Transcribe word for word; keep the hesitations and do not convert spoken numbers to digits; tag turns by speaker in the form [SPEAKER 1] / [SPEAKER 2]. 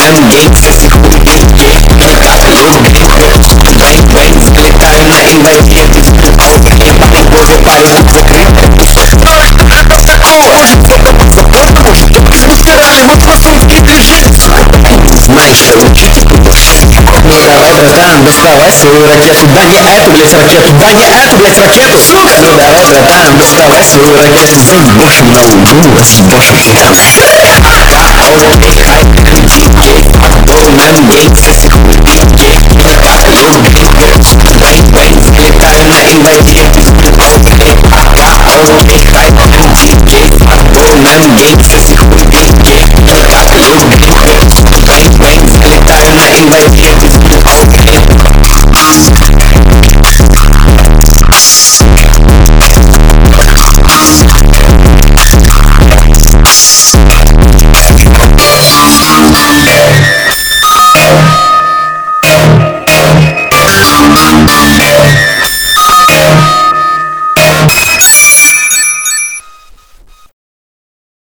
[SPEAKER 1] ninguém, cê se cuide. Ele tá louco, vai, vai, escretar na invadida. Você para de correr.
[SPEAKER 2] братан, доставай свою ракету. Да не эту, блять, ракету. Да не эту, блять, ракету, сука. Ну давай, братан, доставай свою ракету.
[SPEAKER 1] Заебошим на луну, заебошим там. Был на мне, cê se cuide. Ele tá louco, vai, vai, escretar na invadida. Ok, vai, D J, falou na ninguém, cê se cuide. Ele tá louco, vai, vai, escretar na invadida.